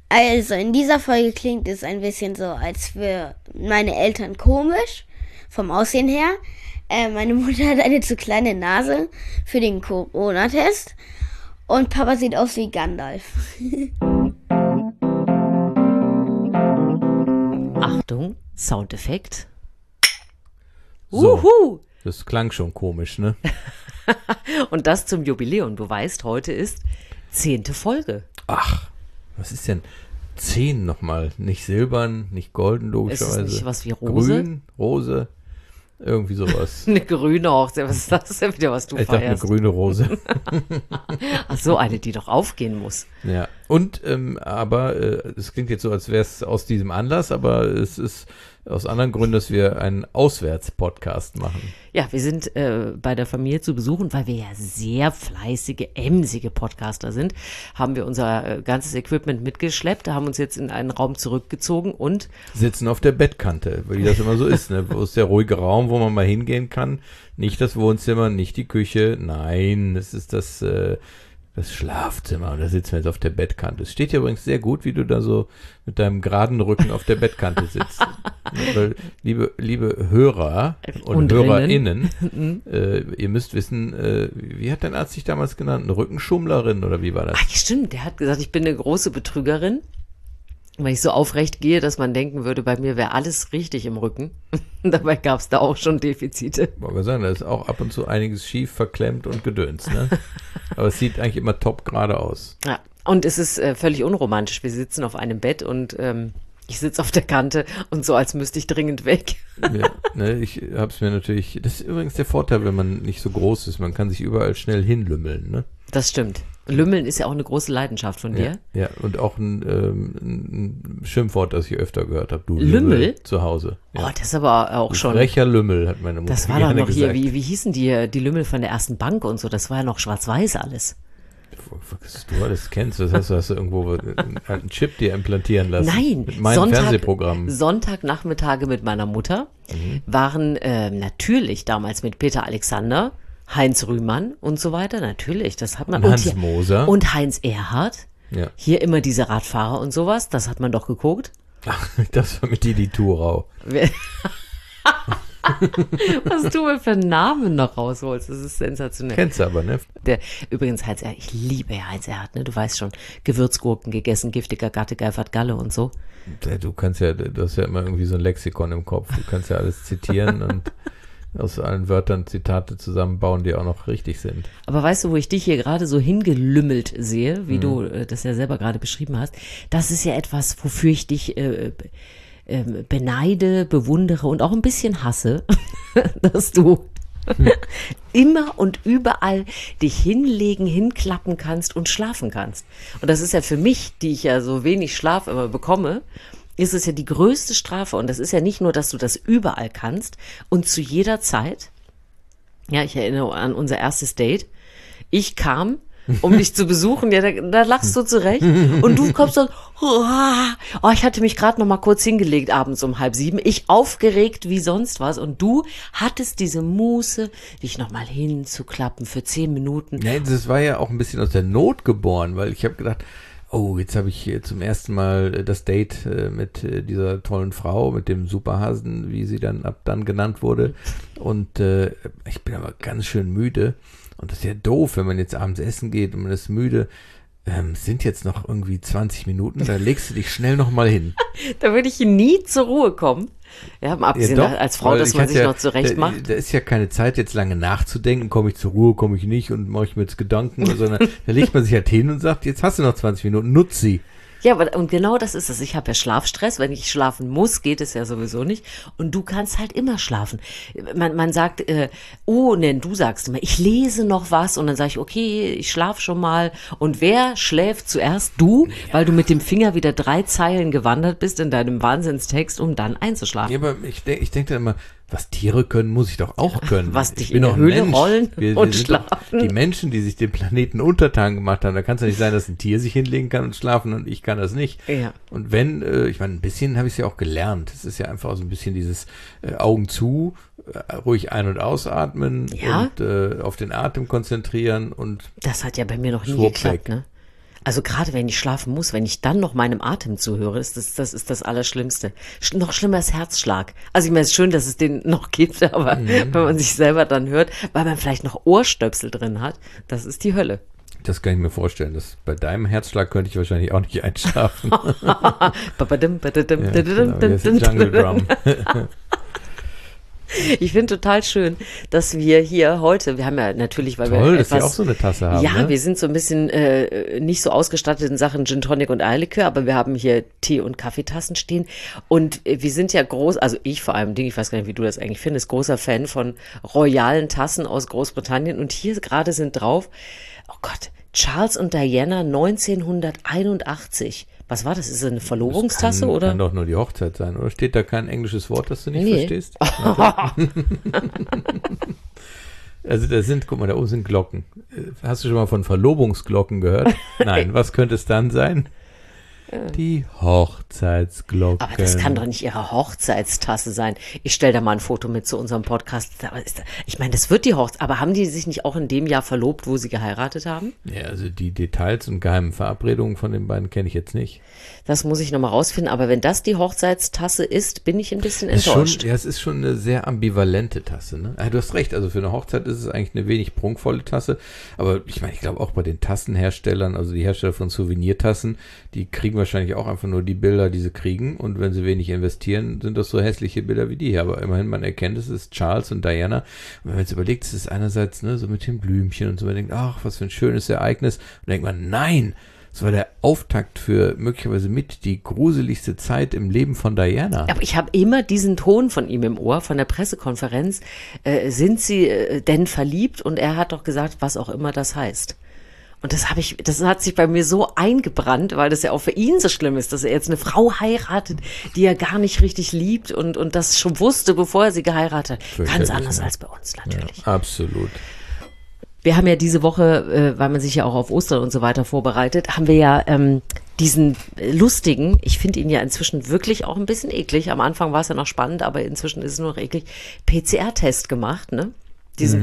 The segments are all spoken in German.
Also, in dieser Folge klingt es ein bisschen so, als wären meine Eltern komisch, vom Aussehen her. Meine Mutter hat eine zu kleine Nase für den Corona-Test. Und Papa sieht aus wie Gandalf. Achtung, Soundeffekt. So, das klang schon komisch, ne? Und das zum Jubiläum. Du weißt, heute ist 10. Folge. Ach, was ist denn 10 nochmal? Nicht silbern, nicht golden, logischerweise. Ist es nicht was wie Rose? Grün, Rose, irgendwie sowas. Eine grüne Hochzeit. Was ist das denn wieder, was du Ich dachte, feierst? eine grüne Rose. Ach so, eine, die doch aufgehen muss. Ja, und aber es klingt jetzt so, als wäre es aus diesem Anlass, aber es ist aus anderen Gründen, dass wir einen Auswärts-Podcast machen. Ja, wir sind bei der Familie zu Besuch und weil wir ja sehr fleißige, emsige Podcaster sind, haben wir unser ganzes Equipment mitgeschleppt, haben uns jetzt in einen Raum zurückgezogen und Sitzen auf der Bettkante, wie das immer so ist, ne? Wo ist der ruhige Raum, wo man mal hingehen kann? Nicht das Wohnzimmer, nicht die Küche, nein, es ist das Schlafzimmer. Und da sitzen wir jetzt auf der Bettkante. Es steht ja übrigens sehr gut, wie du da so mit deinem geraden Rücken auf der Bettkante sitzt. Weil, liebe Hörer und HörerInnen, ihr müsst wissen, wie hat dein Arzt dich damals genannt? Eine Rückenschummlerin oder wie war das? ach stimmt, der hat gesagt, ich bin eine große Betrügerin, weil ich so aufrecht gehe, dass man denken würde, bei mir wäre alles richtig im Rücken. Dabei gab es da auch schon Defizite. Wollte ich sagen, da ist auch ab und zu einiges schief, verklemmt und gedöns, ne? Aber es sieht eigentlich immer top gerade aus. Ja, und es ist völlig unromantisch. Wir sitzen auf einem Bett und ich sitze auf der Kante und so, als müsste ich dringend weg. Ja, ne, ich hab's mir natürlich, das ist übrigens der Vorteil, wenn man nicht so groß ist, man kann sich überall schnell hinlümmeln, ne? Das stimmt. Lümmeln ist ja auch eine große Leidenschaft von dir. Ja, und auch ein Schimpfwort, das ich öfter gehört habe. Du Lümmel? Zu Hause. Ja. Oh, das ist aber auch Du schon. frecher Lümmel, hat meine Mutter Das war doch gerne noch hier, gesagt. wie hießen die Lümmel von der ersten Bank und so, das war ja noch schwarz-weiß alles. Was du alles kennst, das hast du irgendwo einen Chip dir implantieren lassen. Nein, Mit meinem Fernsehprogramm. Sonntagnachmittage mit meiner Mutter waren natürlich damals mit Peter Alexander, Heinz Rühmann und so weiter, natürlich, das hat man. Und Hans hier- Moser. Und Heinz Erhardt, Ja. hier immer diese Radfahrer und sowas, das hat man doch geguckt. Ach, das war mit Didi Thurau. Was du mir für Namen noch rausholst, das ist sensationell. Kennst du aber, ne? Übrigens Heinz Erhardt, ich liebe ja Heinz Erhardt, ne? Du weißt schon, Gewürzgurken gegessen, giftiger Gatte, Geifert Galle und so. Du kannst ja, du hast ja immer irgendwie so ein Lexikon im Kopf. Du kannst ja alles zitieren und aus allen Wörtern Zitate zusammenbauen, die auch noch richtig sind. Aber weißt du, wo ich dich hier gerade so hingelümmelt sehe, wie du das ja selber gerade beschrieben hast, das ist ja etwas, wofür ich dich beneide, bewundere und auch ein bisschen hasse, dass du immer und überall dich hinlegen, hinklappen kannst und schlafen kannst. Und das ist ja für mich, die ich ja so wenig Schlaf immer bekomme, ist es ja die größte Strafe. Und das ist ja nicht nur, dass du das überall kannst und zu jeder Zeit. Ja, ich erinnere an unser erstes Date. Ich kam, um dich zu besuchen. Ja, da lachst du zurecht. Und du kommst so, oh, ich hatte mich gerade noch mal kurz hingelegt, abends um 6:30. Ich aufgeregt wie sonst was. Und du hattest diese Muße, dich noch mal hinzuklappen für 10 Minuten. Ja, das war ja auch ein bisschen aus der Not geboren, weil ich habe gedacht, oh, jetzt habe ich zum ersten Mal das Date mit dieser tollen Frau, mit dem Superhasen, wie sie dann ab dann genannt wurde. Und ich bin aber ganz schön müde. Und das ist ja doof, wenn man jetzt abends essen geht und man ist müde. Sind jetzt noch irgendwie 20 Minuten, da legst du dich schnell noch mal hin. Da würde ich nie zur Ruhe kommen. Ja, mal abgesehen Ja, doch, als Frau, weil dass ich man hatte sich ja, noch zurecht macht. Da ist ja keine Zeit, jetzt lange nachzudenken, komme ich zur Ruhe, komme ich nicht und mache ich mir jetzt Gedanken, sondern da legt man sich halt hin und sagt, jetzt hast du noch 20 Minuten, nutz sie. Ja, aber und genau das ist es. Ich habe ja Schlafstress. Wenn ich schlafen muss, geht es ja sowieso nicht. Und du kannst halt immer schlafen. Man sagt, du sagst immer, ich lese noch was. Und dann sage ich, okay, ich schlafe schon mal. Und wer schläft zuerst? Du, weil du mit dem Finger wieder 3 Zeilen gewandert bist in deinem Wahnsinnstext, um dann einzuschlafen. Ja, aber ich denk dann immer, was Tiere können, muss ich doch auch können. Was Ich dich bin in der doch ein Höhle Mensch. rollen und sind doch schlafen. Die Menschen, die sich den Planeten untertan gemacht haben, da kann es ja nicht sein, dass ein Tier sich hinlegen kann und schlafen und ich kann das nicht. Ja. Und wenn, ich meine, ein bisschen habe ich es ja auch gelernt. Es ist ja einfach so ein bisschen dieses Augen zu, ruhig ein- und ausatmen Ja. und auf den Atem konzentrieren und Das hat ja bei mir noch nie Schwupp geklappt, weg. ne? Also gerade wenn ich schlafen muss, wenn ich dann noch meinem Atem zuhöre, das ist das Allerschlimmste. Noch schlimmer ist Herzschlag. Also ich meine, es ist schön, dass es den noch gibt, aber wenn man sich selber dann hört, weil man vielleicht noch Ohrstöpsel drin hat, das ist die Hölle. Das kann ich mir vorstellen. Bei deinem Herzschlag könnte ich wahrscheinlich auch nicht einschlafen. Jungle Drum. Ich finde total schön, dass wir hier heute, wir haben ja natürlich, weil Toll, wir dass wir auch so eine Tasse haben. Ja, ne? wir sind so ein bisschen nicht so ausgestattet in Sachen Gin Tonic und Eierlikör, aber wir haben hier Tee- und Kaffeetassen stehen und wir sind ja groß, also ich vor allem, ich weiß gar nicht, wie du das eigentlich findest, großer Fan von royalen Tassen aus Großbritannien und hier gerade sind drauf, oh Gott, Charles und Diana 1981. Was war das? Ist das eine Verlobungstasse, oder? Kann doch nur die Hochzeit sein, oder? Steht da kein englisches Wort, das du nicht verstehst? Also da sind, guck mal, da oben sind Glocken. Hast du schon mal von Verlobungsglocken gehört? Nein, was könnte es dann sein? Die Hochzeitsglocke. Aber das kann doch nicht ihre Hochzeitstasse sein. Ich stelle da mal ein Foto mit zu unserem Podcast. Ich meine, das wird die Hochzeit. Aber haben die sich nicht auch in dem Jahr verlobt, wo sie geheiratet haben? Ja, also die Details und geheimen Verabredungen von den beiden kenne ich jetzt nicht. Das muss ich nochmal rausfinden. Aber wenn das die Hochzeitstasse ist, bin ich ein bisschen enttäuscht. Es ist schon eine sehr ambivalente Tasse. Ne? Du hast recht, also für eine Hochzeit ist es eigentlich eine wenig prunkvolle Tasse. Aber ich meine, ich glaube auch bei den Tassenherstellern, also die Hersteller von Souvenirtassen, die kriegen wahrscheinlich auch einfach nur die Bilder, die sie kriegen. Und wenn sie wenig investieren, sind das so hässliche Bilder wie die hier. Aber immerhin, man erkennt, es ist Charles und Diana. Und wenn man jetzt überlegt, es ist einerseits so mit den Blümchen und so, man denkt, ach, was für ein schönes Ereignis. Und dann denkt man, nein, das war der Auftakt für möglicherweise mit die gruseligste Zeit im Leben von Diana. Aber ich habe immer diesen Ton von ihm im Ohr, von der Pressekonferenz. Sind Sie denn verliebt? Und er hat doch gesagt, was auch immer das heißt. Und das hat sich bei mir so eingebrannt, weil das ja auch für ihn so schlimm ist, dass er jetzt eine Frau heiratet, die er gar nicht richtig liebt und das schon wusste, bevor er sie geheiratet hat. Ganz anders als bei uns natürlich. Ja, absolut. Wir haben ja diese Woche, weil man sich ja auch auf Ostern und so weiter vorbereitet, haben wir ja diesen lustigen, ich finde ihn ja inzwischen wirklich auch ein bisschen eklig. Am Anfang war es ja noch spannend, aber inzwischen ist es nur noch eklig. PCR-Test gemacht, ne? Diesen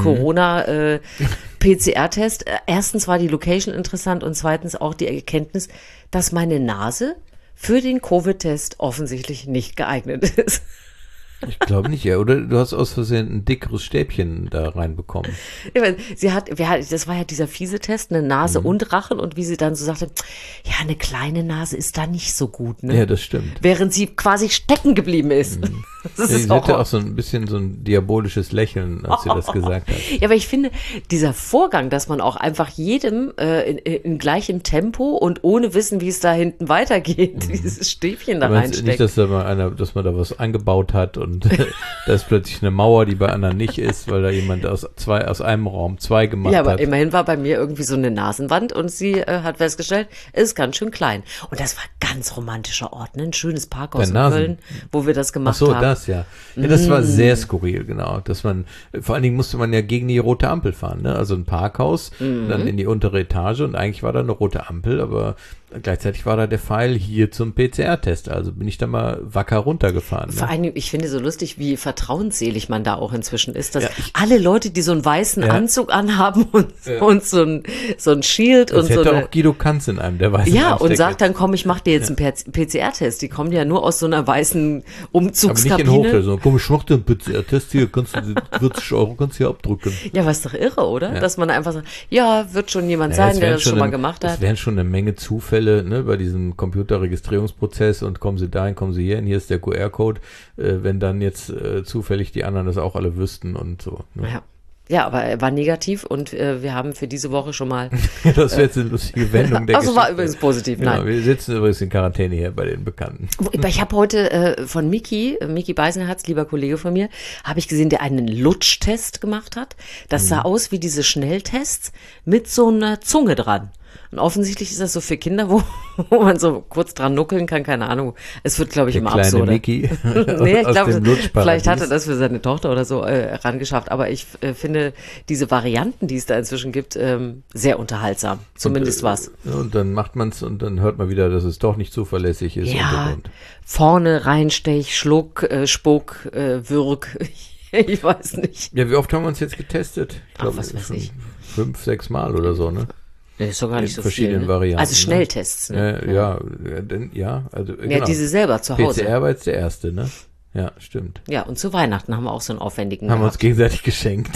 Corona-PCR-Test. Erstens war die Location interessant und zweitens auch die Erkenntnis, dass meine Nase für den Covid-Test offensichtlich nicht geeignet ist. Ich glaube nicht, ja. Oder du hast aus Versehen ein dickeres Stäbchen da reinbekommen. Ich meine, das war ja dieser fiese Test, eine Nase und Rachen und wie sie dann so sagte, ja, eine kleine Nase ist da nicht so gut, ne? Ja, das stimmt. Während sie quasi stecken geblieben ist. Das ist sie hatte auch so ein bisschen so ein diabolisches Lächeln, als sie das gesagt hat. Ja, aber ich finde, dieser Vorgang, dass man auch einfach jedem in gleichem Tempo und ohne Wissen, wie es da hinten weitergeht, dieses Stäbchen da reinsteckt. Nicht, dass man da was eingebaut hat und da ist plötzlich eine Mauer, die bei anderen nicht ist, weil da jemand aus einem Raum zwei gemacht hat. Ja, aber immerhin war bei mir irgendwie so eine Nasenwand und sie hat festgestellt, es ist ganz schön klein. Und das war ganz romantischer Ort, ne? Ein schönes Parkhaus in Köln, wo wir das gemacht haben. Ach so, das ja. Ja, das war sehr skurril, genau. Vor allen Dingen musste man ja gegen die rote Ampel fahren, ne? Also ein Parkhaus, dann in die untere Etage und eigentlich war da eine rote Ampel, aber gleichzeitig war da der Pfeil hier zum PCR-Test, also bin ich da mal wacker runtergefahren. Ne? Vor allem, ich finde so lustig, wie vertrauensselig man da auch inzwischen ist, dass alle Leute, die so einen weißen Anzug anhaben und so ein Shield und so. Das hätte auch Guido Kanz in einem der weißen Ja, und sagt dann, komm, ich mach dir jetzt einen PCR-Test. Die kommen ja nur aus so einer weißen Umzugskabine. Aber nicht in Hochstelle, sondern komm, ich mach dir einen PCR-Test hier, 40 Euro kannst du hier abdrücken. Ja, was doch irre, oder? Ja. Dass man einfach sagt, ja, wird schon jemand sein, der das schon mal gemacht hat. Es wären schon eine Menge Zufälle, ne, bei diesem Computerregistrierungsprozess und kommen Sie dahin, kommen Sie hierhin, hier ist der QR-Code, wenn dann jetzt zufällig die anderen das auch alle wüssten und so. Ne? Ja, aber er war negativ und wir haben für diese Woche schon mal... Das wäre jetzt eine lustige Wendung der Also war übrigens positiv, genau, nein. Wir sitzen übrigens in Quarantäne hier bei den Bekannten. Ich habe heute von Micky Beisenherz, lieber Kollege von mir, habe ich gesehen, der einen Lutschtest gemacht hat. Das sah aus wie diese Schnelltests mit so einer Zunge dran. Und offensichtlich ist das so für Kinder, wo man so kurz dran nuckeln kann, keine Ahnung. Es wird, glaube ich, immer absurder. Micky nee, ich glaube, vielleicht hat er das für seine Tochter oder so rangeschafft. Aber ich finde diese Varianten, die es da inzwischen gibt, sehr unterhaltsam. Zumindest was. Und dann macht man es und dann hört man wieder, dass es doch nicht zuverlässig ist. Ja, vorne reinstech, Schluck, Spuck, Würg. Ich weiß nicht. Ja, wie oft haben wir uns jetzt getestet? Ich glaube, was weiß ich. 5, 6 Mal oder so, ne? Das ist doch gar nicht so verschiedenen viel, ne? Varianten. Also Schnelltests, ne? Also Ja, genau. diese selber zu Hause. PCR war jetzt der erste, ne? Ja, stimmt. Ja, und zu Weihnachten haben wir auch so einen aufwendigen Haben wir uns gehabt. gegenseitig geschenkt.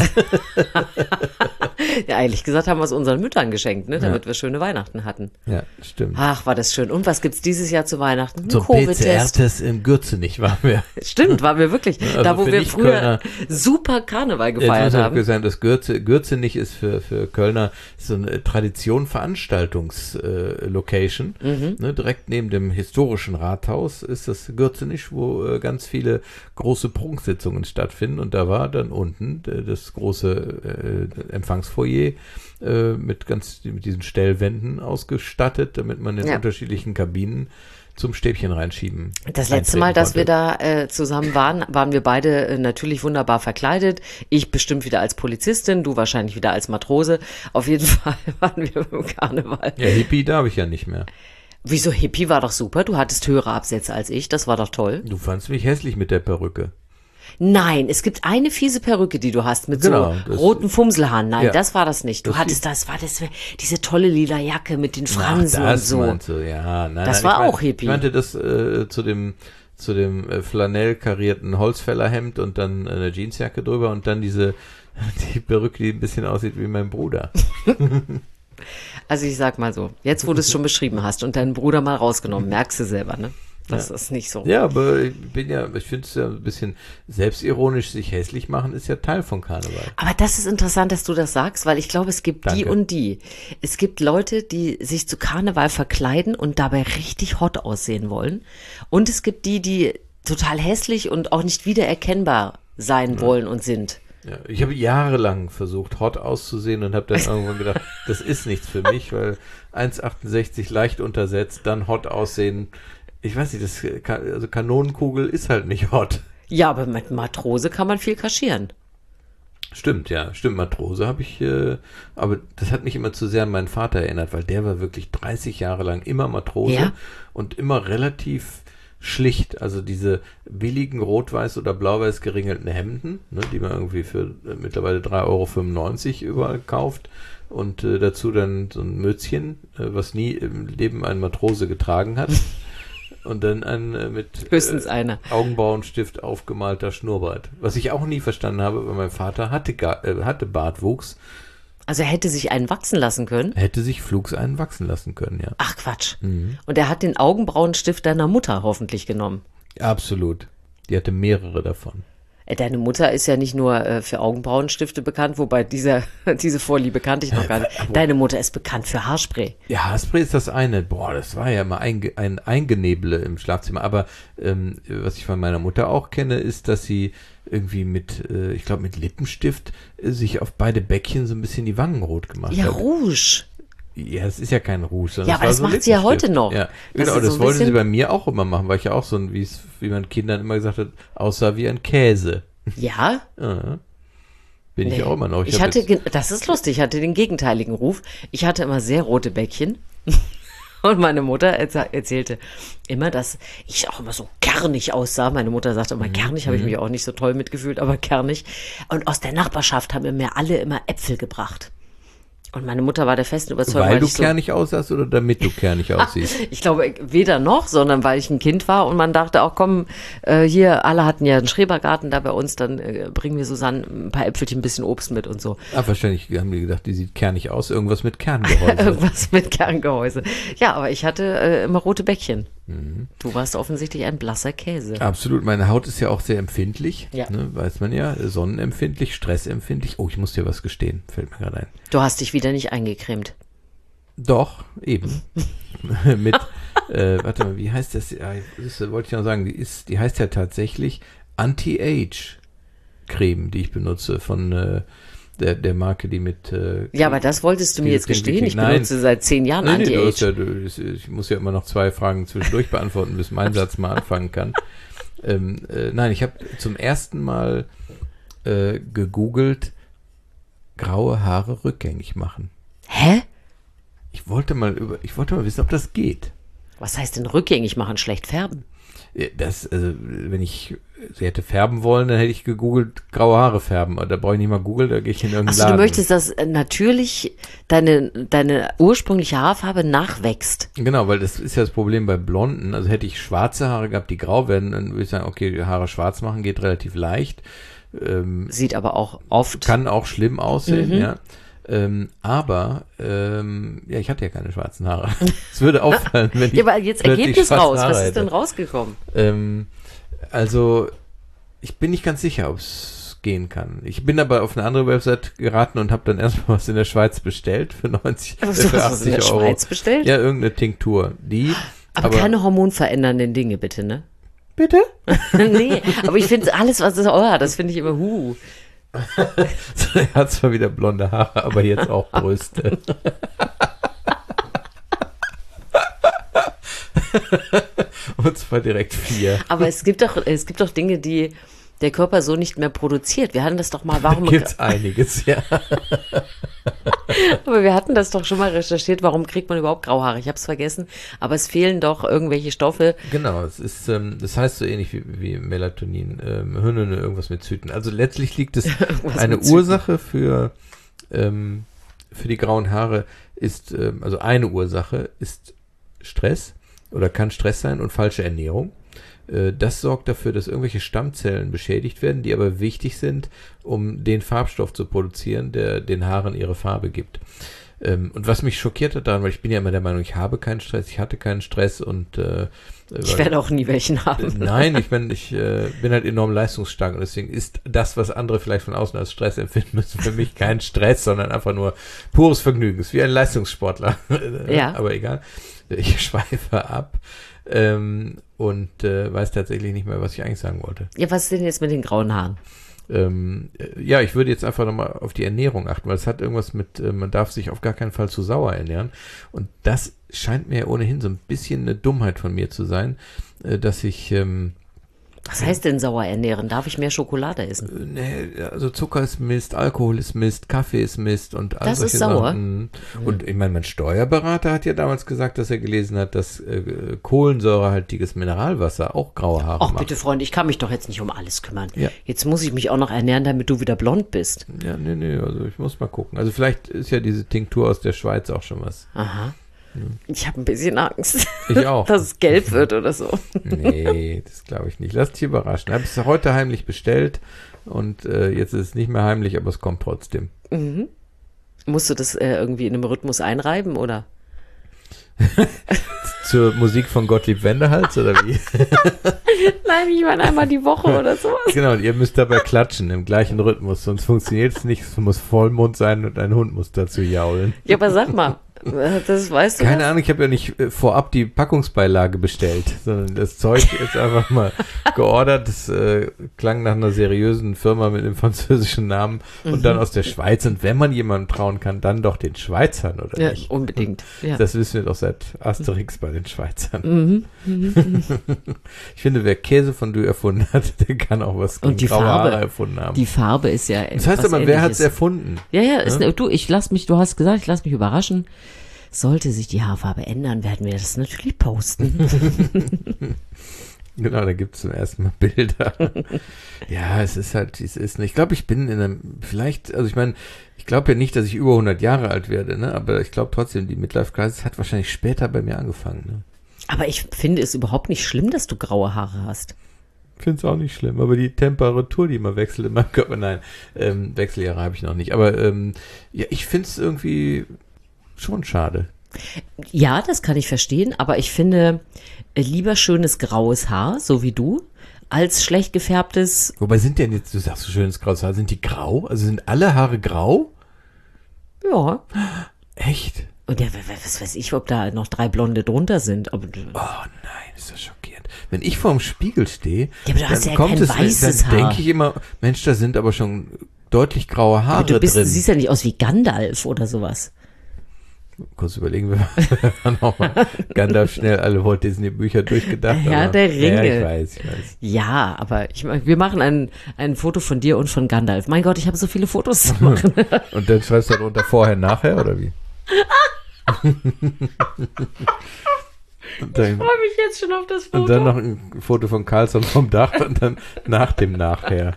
Ja, ehrlich gesagt haben wir es unseren Müttern geschenkt, ne, damit wir schöne Weihnachten hatten. Ja, stimmt. Ach, war das schön. Und was gibt's dieses Jahr zu Weihnachten? Ein Zum Covid-Test. PCR-Test in Gürzenich waren wir. Stimmt, waren wir wirklich. Also da, wo für wir Nicht-Kölner- früher super Karneval Jetzt gefeiert muss man haben. sagen, das Gürzenich ist für Kölner so eine Tradition-Veranstaltungs-Location. Ne, direkt neben dem historischen Rathaus ist das Gürzenich, wo ganz viele große Prunksitzungen stattfinden. Und da war dann unten das große Empfangsfoyer mit diesen Stellwänden ausgestattet, damit man in unterschiedlichen Kabinen zum Stäbchen reinschieben. Das letzte Mal, dass wir konnte. da zusammen waren wir beide natürlich wunderbar verkleidet. Ich bestimmt wieder als Polizistin, du wahrscheinlich wieder als Matrose. Auf jeden Fall waren wir beim Karneval. Ja, Hippie darf ich ja nicht mehr. Wieso Hippie war doch super? Du hattest höhere Absätze als ich, das war doch toll. Du fandst mich hässlich mit der Perücke. Nein, es gibt eine fiese Perücke, die du hast mit Genau, so das- roten Fumselhaaren. Nein, Ja. das war das nicht. Du Das hattest diese tolle lila Jacke mit den Fransen Ach, und das so. meinst du, ja. Nein, Das nein, war ich auch Hippie. Ich meinte das zu dem flanell karierten Holzfällerhemd und dann eine Jeansjacke drüber und dann die Perücke, die ein bisschen aussieht wie mein Bruder. Also ich sag mal so, jetzt wo du es schon beschrieben hast und deinen Bruder mal rausgenommen, merkst du selber, ne? Das ist nicht so. Ja, aber ich finde es ja ein bisschen selbstironisch, sich hässlich machen, ist ja Teil von Karneval. Aber das ist interessant, dass du das sagst, weil ich glaube, es gibt die Danke. und die. Es gibt Leute, die sich zu Karneval verkleiden und dabei richtig hot aussehen wollen. Und es gibt die total hässlich und auch nicht wiedererkennbar sein wollen und sind. Ja, ich habe jahrelang versucht, hot auszusehen und habe dann irgendwann gedacht, das ist nichts für mich, weil 1,68 leicht untersetzt, dann hot aussehen. Ich weiß nicht, also Kanonenkugel ist halt nicht hot. Ja, aber mit Matrose kann man viel kaschieren. Stimmt, ja, stimmt, Matrose habe ich, aber das hat mich immer zu sehr an meinen Vater erinnert, weil der war wirklich 30 Jahre lang immer Matrose Ja? und immer relativ schlicht, also diese billigen rot-weiß oder blau-weiß geringelten Hemden, ne, die man irgendwie für mittlerweile 3,95 € überall kauft und dazu dann so ein Mützchen, was nie im Leben ein Matrose getragen hat. Und dann ein mit Höchstens einer. Augenbrauenstift aufgemalter Schnurrbart. Was ich auch nie verstanden habe, weil mein Vater hatte Bartwuchs, Also er hätte sich einen wachsen lassen können. hätte sich flugs einen wachsen lassen können, ja. Ach Quatsch. Und er hat den Augenbrauenstift deiner Mutter hoffentlich genommen. Absolut. Die hatte mehrere davon. Deine Mutter ist ja nicht nur für Augenbrauenstifte bekannt, wobei diese Vorliebe kannte ich noch gar nicht. Deine Mutter ist bekannt für Haarspray. Ja, Haarspray ist das eine. Boah, das war ja mal ein Eingenebele im Schlafzimmer. Aber was ich von meiner Mutter auch kenne, ist, dass sie irgendwie ich glaube mit Lippenstift sich auf beide Bäckchen so ein bisschen die Wangen rot gemacht Ja, hat. Rouge. Ja, es ist ja kein Rouge. Sondern Ja, es aber war das so macht sie ja Lippenstift. heute noch. Ja, Das genau, ist das so ein wollte sie bisschen- bei mir auch immer machen, weil ich ja auch so ein, wie man Kindern immer gesagt hat, aussah wie ein Käse. Ja? Ja. Bin ich Nee. auch immer noch. Ich hab hatte, jetzt- das ist lustig, ich hatte den gegenteiligen Ruf. Ich hatte immer sehr rote Bäckchen. Und meine Mutter erzählte immer, dass ich auch immer so kernig aussah. Meine Mutter sagte immer, kernig habe ich mich auch nicht so toll mitgefühlt, aber kernig. Und aus der Nachbarschaft haben mir alle immer Äpfel gebracht. Und meine Mutter war der festen Überzeugung, weil du ich so, kernig aussahst oder damit du kernig aussiehst? ich glaube, weder noch, sondern weil ich ein Kind war und man dachte auch, komm, hier, alle hatten ja einen Schrebergarten da bei uns, dann bringen wir Susanne ein paar Äpfelchen, ein bisschen Obst mit und so. Wahrscheinlich haben die gedacht, die sieht kernig aus, irgendwas mit Kerngehäuse. Irgendwas mit Kerngehäuse. Ja, aber ich hatte immer rote Bäckchen. Du warst offensichtlich ein blasser Käse. Absolut, meine Haut ist ja auch sehr empfindlich, Ja. ne, weiß man ja, sonnenempfindlich, stressempfindlich. Oh, ich muss dir was gestehen, fällt mir gerade ein. Du hast dich wieder nicht eingecremt. Doch, eben. Mit, warte mal, wie heißt das? Ja, das wollte ich noch sagen, die heißt ja tatsächlich Anti-Age-Creme, die ich benutze von der Marke, die mit Ja, aber das wolltest du mir die- jetzt gestehen. Ich Nein. benutze seit 10 Jahren Nee, du Anti-Age. hast ich muss ja immer noch 2 Fragen zwischendurch beantworten, bis mein Satz mal anfangen kann. Nein, ich habe zum ersten Mal gegoogelt, graue Haare rückgängig machen. Hä? Ich wollte mal wissen, ob das geht. Was heißt denn rückgängig machen, schlecht färben? Also wenn ich sie hätte färben wollen, dann hätte ich gegoogelt, graue Haare färben. Da brauche ich nicht mal googeln, da gehe ich in irgendeinen Also Laden. du möchtest, dass natürlich deine ursprüngliche Haarfarbe nachwächst. Genau, weil das ist ja das Problem bei Blonden. Also hätte ich schwarze Haare gehabt, die grau werden, dann würde ich sagen, okay, die Haare schwarz machen geht relativ leicht. Sieht aber auch oft. Kann auch schlimm aussehen, ja. Aber ich hatte ja keine schwarzen Haare. Es würde auffallen, wenn ich Ja, aber jetzt plötzlich Ergebnis schwarze raus. Haare Was ist hätte. denn rausgekommen? Also, ich bin nicht ganz sicher, ob es gehen kann. Ich bin aber auf eine andere Website geraten und habe dann erstmal was in der Schweiz bestellt für 90, Also, für hast du in 80 der Euro. Schweiz bestellt? Ja, irgendeine Tinktur. Aber keine hormonverändernden Dinge, bitte, ne? Bitte? Nee, aber ich finde alles, was ist, das finde ich immer Er hat zwar wieder blonde Haare, aber jetzt auch Brüste. Und zwar direkt 4. Aber es gibt doch Dinge, die der Körper so nicht mehr produziert. Wir hatten das doch mal, warum? Gibt's einiges, ja. Aber wir hatten das doch schon mal recherchiert, warum kriegt man überhaupt graue Haare? Ich habe es vergessen, aber es fehlen doch irgendwelche Stoffe. Genau, es ist, das heißt so ähnlich wie Melatonin, Hirnhirne, irgendwas mit Zyten. Also letztlich liegt es eine Ursache für die grauen Haare ist, also eine Ursache ist Stress oder kann Stress sein und falsche Ernährung. Das sorgt dafür, dass irgendwelche Stammzellen beschädigt werden, die aber wichtig sind, um den Farbstoff zu produzieren, der den Haaren ihre Farbe gibt. Und was mich schockiert hat daran, weil ich bin ja immer der Meinung, ich habe keinen Stress, ich hatte keinen Stress und ich werde auch nie welchen haben. Nein, ich meine, ich bin halt enorm leistungsstark und deswegen ist das, was andere vielleicht von außen als Stress empfinden müssen, für mich kein Stress, sondern einfach nur pures Vergnügen. Ist wie ein Leistungssportler. Ja. Aber egal. Ich schweife ab und weiß tatsächlich nicht mehr, was ich eigentlich sagen wollte. Ja, was ist denn jetzt mit den grauen Haaren? Ja, ich würde jetzt einfach nochmal auf die Ernährung achten, weil es hat irgendwas mit, man darf sich auf gar keinen Fall zu sauer ernähren. Und das scheint mir ohnehin so ein bisschen eine Dummheit von mir zu sein, dass ich Was heißt denn sauer ernähren? Darf ich mehr Schokolade essen? Nee, also Zucker ist Mist, Alkohol ist Mist, Kaffee ist Mist und all Das solche ist sauer? Sachen. Und ich meine, mein Steuerberater hat ja damals gesagt, dass er gelesen hat, dass kohlensäurehaltiges Mineralwasser auch graue Haare Ach, macht. bitte, Freund, ich kann mich doch jetzt nicht um alles kümmern. Ja. Jetzt muss ich mich auch noch ernähren, damit du wieder blond bist. Ja, nee, also ich muss mal gucken. Also vielleicht ist ja diese Tinktur aus der Schweiz auch schon was. Aha. Ich habe ein bisschen Angst, Ich auch. dass es gelb wird oder so. Nee, das glaube ich nicht. Lass dich überraschen. Ich habe es heute heimlich bestellt und jetzt ist es nicht mehr heimlich, aber es kommt trotzdem. Musst du das irgendwie in einem Rhythmus einreiben, oder? Zur Musik von Gottlieb Wendehals oder wie? Nein, ich meine einmal die Woche oder sowas. Genau, und ihr müsst dabei klatschen im gleichen Rhythmus, sonst funktioniert es nicht. Es muss Vollmond sein und ein Hund muss dazu jaulen. Ja, aber sag mal, das weißt du. Keine Ahnung, ich habe ja nicht vorab die Packungsbeilage bestellt, sondern das Zeug ist einfach mal geordert. Das klang nach einer seriösen Firma mit einem französischen Namen und dann aus der Schweiz. Und wenn man jemandem trauen kann, dann doch den Schweizern, oder Ja, nicht? unbedingt. Ja. Das wissen wir doch seit Asterix bei den Schweizern. Ich finde, wer Käsefondue erfunden hat, der kann auch was gegen Und die graue Farbe. Haare erfunden haben. Die Farbe ist ja Das heißt etwas aber, wer hat es Ähnliches. erfunden? Ja, ist, du hast gesagt, ich lasse mich überraschen. Sollte sich die Haarfarbe ändern, werden wir das natürlich posten. Genau, da gibt es zum ersten Mal Bilder. Ja, es ist halt, es ist nicht. Ich glaube, ich bin in einem, vielleicht, also ich meine, ich glaube ja nicht, dass ich über 100 Jahre alt werde, ne? Aber ich glaube trotzdem, die Midlife-Crisis hat wahrscheinlich später bei mir angefangen, ne? Aber ich finde es überhaupt nicht schlimm, dass du graue Haare hast. Ich finde es auch nicht schlimm, aber die Temperatur, die immer wechselt in meinem Körper, nein, Wechseljahre habe ich noch nicht. Aber ja, ich finde es irgendwie schon schade. Ja, das kann ich verstehen, aber ich finde lieber schönes graues Haar, so wie du, als schlecht gefärbtes. Wobei sind denn jetzt, du sagst so schönes graues Haar, sind die grau? Also sind alle Haare grau? Ja. Echt? Und ja, was weiß ich, ob da noch 3 Blonde drunter sind. Aber, Oh nein, ist das schockierend. Wenn ich vorm Spiegel stehe, Ja, aber du hast ja kein weißes dann Haar. denke ich immer, Mensch, da sind aber schon deutlich graue Haare du drin. siehst ja nicht aus wie Gandalf oder sowas. Kurz überlegen, wir haben nochmal Gandalf schnell alle Walt Disney Bücher durchgedacht. Herr aber, der Ringe. Ja, ich weiß. Ja, aber wir machen ein Foto von dir und von Gandalf. Mein Gott, ich habe so viele Fotos zu machen. Und dann schreibst du darunter vorher, nachher, oder wie? Und dann, Ich freue mich jetzt schon auf das Foto. und dann noch ein Foto von Carlson vom Dach und dann nach dem Nachher.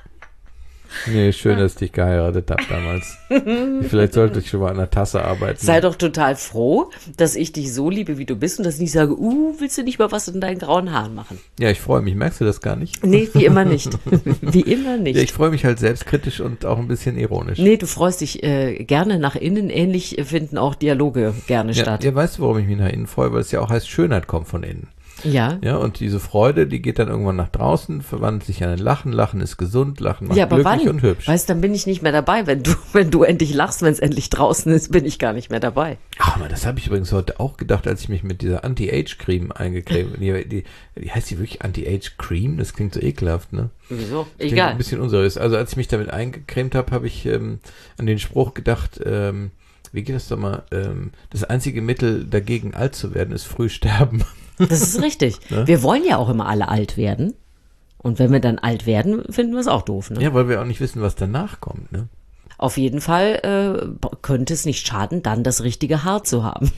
Nee, schön, dass ich dich geheiratet habe damals. Vielleicht sollte ich schon mal an der Tasse arbeiten. Sei doch total froh, dass ich dich so liebe, wie du bist und dass ich nicht sage, willst du nicht mal was in deinen grauen Haaren machen? Ja, ich freue mich. Merkst du das gar nicht? Nee, wie immer nicht. Wie immer Ja, ich nicht. freue mich halt selbstkritisch und auch ein bisschen ironisch. Nee, du freust dich gerne nach innen. Ähnlich finden auch Dialoge gerne Ja, statt. ja, weißt du, warum ich mich nach innen freue? Weil es ja auch heißt, Schönheit kommt von innen. Ja. Ja, und diese Freude, die geht dann irgendwann nach draußen, verwandelt sich in ein Lachen. Lachen ist gesund, Lachen macht Ja, aber glücklich wann? und hübsch. Weißt, dann bin ich nicht mehr dabei. Wenn du endlich lachst, wenn es endlich draußen ist, bin ich gar nicht mehr dabei. Ach, aber das habe ich übrigens heute auch gedacht, als ich mich mit dieser Anti-Age-Cream eingecremt habe. Die heißt die wirklich Anti-Age-Cream? Das klingt so ekelhaft, ne? Wieso? Klingt Egal. ein bisschen unseriös. Also als ich mich damit eingecremt habe ich an den Spruch gedacht, wie geht das doch mal? Das einzige Mittel dagegen alt zu werden, ist früh sterben. Das ist richtig. Ne? Wir wollen ja auch immer alle alt werden. Und wenn wir dann alt werden, finden wir es auch doof. Ne? Ja, weil wir auch nicht wissen, was danach kommt, ne? Auf jeden Fall könnte es nicht schaden, dann das richtige Haar zu haben.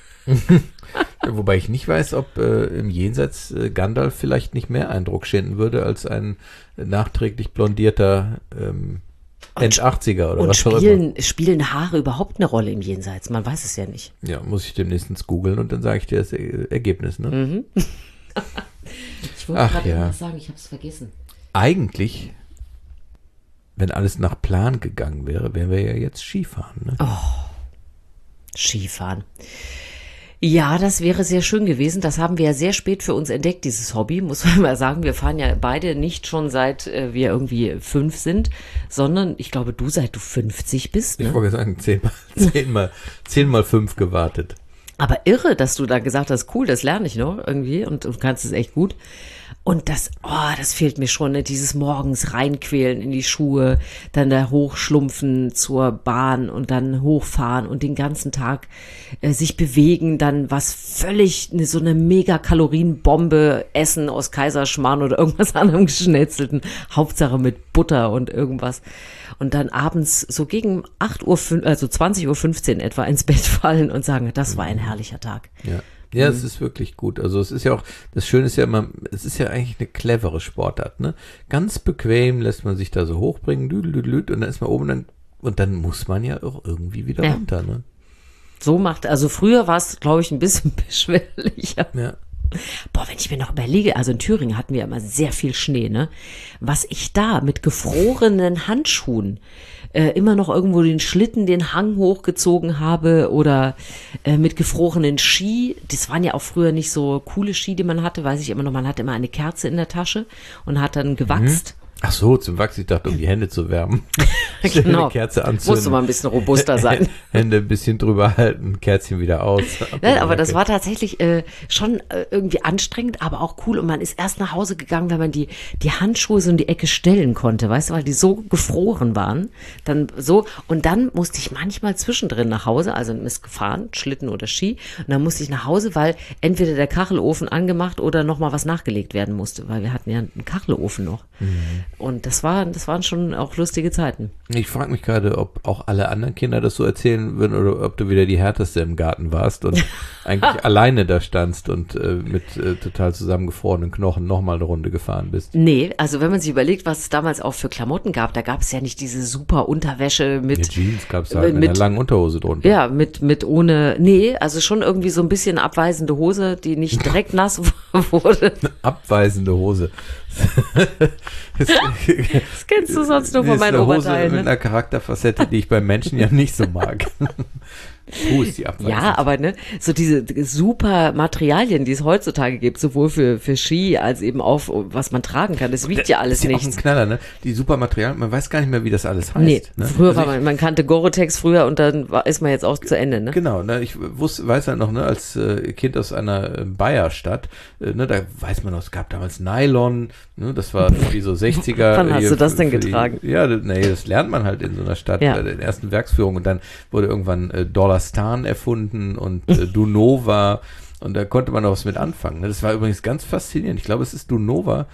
Wobei ich nicht weiß, ob im Jenseits Gandalf vielleicht nicht mehr Eindruck schinden würde als ein nachträglich blondierter End-80er oder Und was auch immer. spielen Haare überhaupt eine Rolle im Jenseits? Man weiß es ja nicht. Ja, muss ich demnächst googeln und dann sage ich dir das Ergebnis, ne? Ich wollte Ach gerade ja. irgendwas sagen, ich habe es vergessen. Eigentlich, wenn alles nach Plan gegangen wäre, wären wir ja jetzt Skifahren, ne? Skifahren. Ja, das wäre sehr schön gewesen. Das haben wir ja sehr spät für uns entdeckt, dieses Hobby, muss man mal sagen. Wir fahren ja beide nicht schon seit wir irgendwie 5 sind, sondern ich glaube, seit du 50 bist. Ich Ne? wollte sagen, 10 mal 5 gewartet. Aber irre, dass du da gesagt hast, cool, das lerne ich noch irgendwie und du kannst es echt gut. Und das fehlt mir schon, ne? Dieses morgens reinquälen in die Schuhe, dann da hochschlumpfen zur Bahn und dann hochfahren und den ganzen Tag sich bewegen, dann was völlig, so eine Megakalorienbombe essen aus Kaiserschmarrn oder irgendwas anderem Geschnetzelten, Hauptsache mit Butter und irgendwas. Und dann abends so gegen 20:15 Uhr etwa ins Bett fallen und sagen, das war ein herrlicher Tag. Ja. Ja, es ist wirklich gut. Also es ist ja auch, das Schöne ist ja immer, es ist ja eigentlich eine clevere Sportart, ne? Ganz bequem lässt man sich da so hochbringen, und dann ist man oben und dann muss man ja auch irgendwie wieder runter, ne? Also früher war es, glaube ich, ein bisschen beschwerlicher. Ja. Boah, wenn ich mir noch überlege, also in Thüringen hatten wir immer sehr viel Schnee, ne? Was ich da mit gefrorenen Handschuhen immer noch irgendwo den Hang hochgezogen habe oder mit gefrorenen Ski. Das waren ja auch früher nicht so coole Ski, die man hatte, weiß ich immer noch. Man hatte immer eine Kerze in der Tasche und hat dann gewachst. Ach so, zum Wachs, ich dachte, um die Hände zu wärmen. Genau. Eine Kerze anzünden. Musste mal ein bisschen robuster sein. Hände ein bisschen drüber halten, Kerzchen wieder aus. Nein, aber das war tatsächlich schon irgendwie anstrengend, aber auch cool. Und man ist erst nach Hause gegangen, wenn man die Handschuhe so in die Ecke stellen konnte, weißt du, weil die so gefroren waren. Dann so, und dann musste ich manchmal zwischendrin nach Hause, also ist gefahren, Schlitten oder Ski, und dann musste ich nach Hause, weil entweder der Kachelofen angemacht oder nochmal was nachgelegt werden musste, weil wir hatten ja einen Kachelofen noch. Und das waren schon auch lustige Zeiten. Ich frage mich gerade, ob auch alle anderen Kinder das so erzählen würden oder ob du wieder die Härteste im Garten warst und eigentlich alleine da standst und mit total zusammengefrorenen Knochen nochmal eine Runde gefahren bist. Nee, also wenn man sich überlegt, was es damals auch für Klamotten gab, da gab es ja nicht diese super Unterwäsche mit Ja, Jeans gab es halt mit einer langen Unterhose drunter. Ja, also schon irgendwie so ein bisschen abweisende Hose, die nicht direkt nass wurde. Abweisende Hose. Das kennst du sonst nur von meinen Hose Oberteilen. mit Ne? einer Charakterfacette, die ich bei Menschen ja nicht so mag. Ist die abweisend. Ja, aber ne, so diese super Materialien, die es heutzutage gibt, sowohl für Ski als eben auch, was man tragen kann, das wiegt ja alles ist ja nichts. auch ein Knaller, ne? Die Supermaterialien, man weiß gar nicht mehr, wie das alles heißt. Nee, Ne? früher Also war man kannte Gore-Tex früher und dann ist man jetzt auch zu Ende, ne? Genau, ne, ich weiß halt noch, ne, als Kind aus einer Bayerstadt, ne, da weiß man noch, es gab damals Nylon, ne, das war wie so 60er. Wann hast hier du das denn für die- getragen? Ja, das lernt man halt in so einer Stadt, Ja. bei den ersten Werksführungen und dann wurde irgendwann Dolastan erfunden und Dunova und da konnte man auch was mit anfangen. Ne? Das war übrigens ganz faszinierend. Ich glaube, es ist Dunova,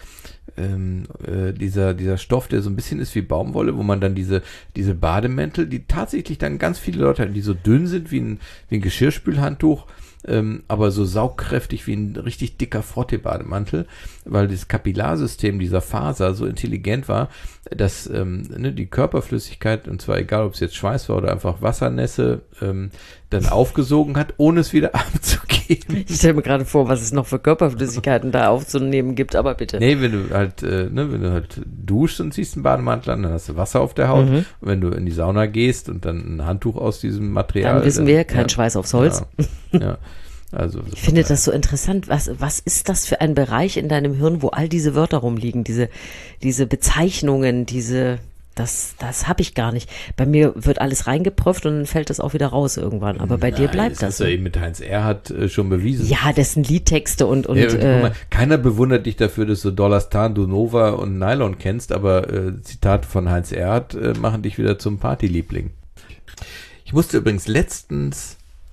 dieser Stoff, der so ein bisschen ist wie Baumwolle, wo man dann diese Bademäntel, die tatsächlich dann ganz viele Leute hatten, die so dünn sind wie ein Geschirrspülhandtuch, aber so saugkräftig wie ein richtig dicker Frottee-Bademantel, weil das Kapillarsystem dieser Faser so intelligent war, dass die Körperflüssigkeit, und zwar egal, ob es jetzt Schweiß war oder einfach Wassernässe, dann aufgesogen hat, ohne es wieder abzugeben. Ich stelle mir gerade vor, was es noch für Körperflüssigkeiten da aufzunehmen gibt, aber bitte. Nee, wenn du halt duschst und ziehst einen Bademantel an, dann hast du Wasser auf der Haut. Und wenn du in die Sauna gehst und dann ein Handtuch aus diesem Material. Dann wissen wir, kein Schweiß aufs Holz. Ja. Also, ich finde das so interessant. Was ist das für ein Bereich in deinem Hirn, wo all diese Wörter rumliegen, diese Bezeichnungen, das habe ich gar nicht. Bei mir wird alles reingeprüft und dann fällt das auch wieder raus irgendwann. Aber bei dir bleibt das. Das hast du eben mit Heinz Erhardt schon bewiesen. Ja, dessen Liedtexte und guck mal, keiner bewundert dich dafür, dass du Dollastan, Dunova und Nylon kennst, aber Zitate von Heinz Erhardt machen dich wieder zum Partyliebling. Ich musste übrigens letztens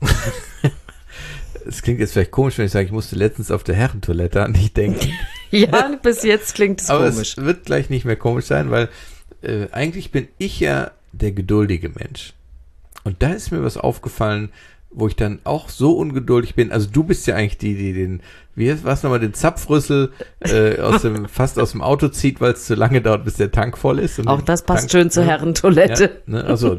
es klingt jetzt vielleicht komisch, wenn ich sage, ich musste letztens auf der Herrentoilette an dich denken. Ja, bis jetzt klingt es aber komisch. Es wird gleich nicht mehr komisch sein, weil eigentlich bin ich ja der geduldige Mensch. Und da ist mir was aufgefallen, wo ich dann auch so ungeduldig bin. Also du bist ja eigentlich die den, den Zapfrüssel fast aus dem Auto zieht, weil es zu lange dauert, bis der Tank voll ist. Und auch das passt schön zur Herrentoilette. Ja, also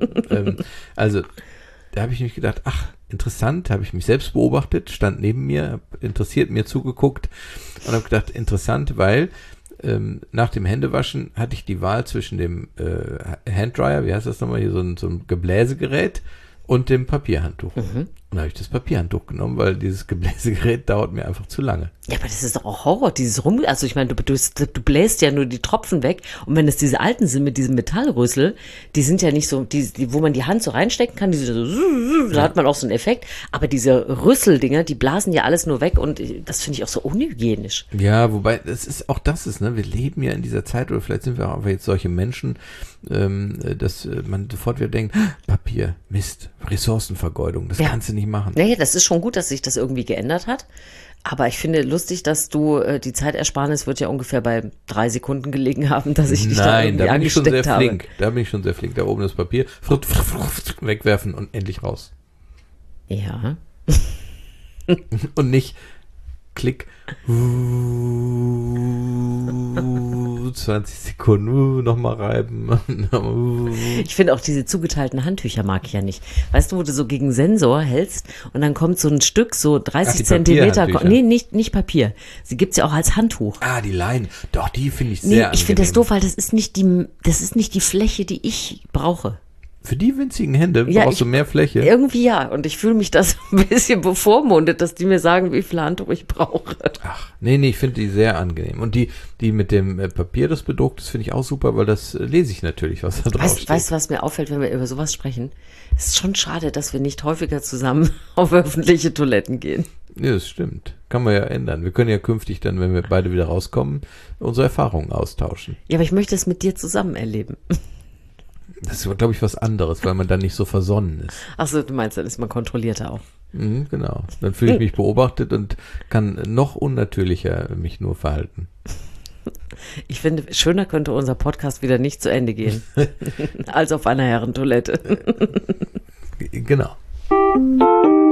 da habe ich mich gedacht, ach, interessant, habe ich mich selbst beobachtet, stand neben mir, interessiert mir zugeguckt und habe gedacht, interessant, weil nach dem Händewaschen hatte ich die Wahl zwischen dem Handdryer, wie heißt das nochmal, hier so ein Gebläsegerät und dem Papierhandtuch. Und da habe ich das Papierhandtuch genommen, weil dieses Gebläsegerät dauert mir einfach zu lange. Ja, aber das ist doch auch Horror, also ich meine, du bläst ja nur die Tropfen weg und wenn es diese alten sind mit diesem Metallrüssel, die sind ja nicht so, die wo man die Hand so reinstecken kann, da hat man auch so einen Effekt, aber diese Rüsseldinger, die blasen ja alles nur weg und das finde ich auch so unhygienisch. Ja, wobei, wir leben ja in dieser Zeit, oder vielleicht sind wir auch einfach jetzt solche Menschen, dass man sofort wieder denkt, Papier, Mist, Ressourcenvergeudung, das kannst du nicht machen. Naja, das ist schon gut, dass sich das irgendwie geändert hat. Aber ich finde lustig, dass du, die Zeitersparnis wird ja ungefähr bei 3 Sekunden gelegen haben, dass ich dich da irgendwie angesteckt habe. Flink. Da bin ich schon sehr flink. Da oben das Papier, wegwerfen und endlich raus. Ja. Und nicht Klick, 20 Sekunden, nochmal reiben. Ich finde auch diese zugeteilten Handtücher mag ich ja nicht. Weißt du, wo du so gegen Sensor hältst und dann kommt so ein Stück, so 30 Zentimeter. Nee, nicht Papier. Sie gibt's ja auch als Handtuch. Ah, die Leinen. Doch, die finde ich sehr angenehm. Ich finde das doof, weil das ist nicht die Fläche, die ich brauche. Für die winzigen Hände brauchst du mehr Fläche. Irgendwie ja. Und ich fühle mich das ein bisschen bevormundet, dass die mir sagen, wie viel Handtuch ich brauche. Ach, nee, ich finde die sehr angenehm. Und die mit dem Papier, das bedruckt ist, finde ich auch super, weil das lese ich natürlich, was da drauf steht. Weißt du, was mir auffällt, wenn wir über sowas sprechen? Es ist schon schade, dass wir nicht häufiger zusammen auf öffentliche Toiletten gehen. Ja, das stimmt. Kann man ja ändern. Wir können ja künftig dann, wenn wir beide wieder rauskommen, unsere Erfahrungen austauschen. Ja, aber ich möchte es mit dir zusammen erleben. Das ist, glaube ich, was anderes, weil man dann nicht so versonnen ist. Ach so, du meinst, dann ist man kontrollierter auch. Genau. Dann fühle ich mich beobachtet und kann noch unnatürlicher mich nur verhalten. Ich finde, schöner könnte unser Podcast wieder nicht zu Ende gehen, als auf einer Herrentoilette. Genau.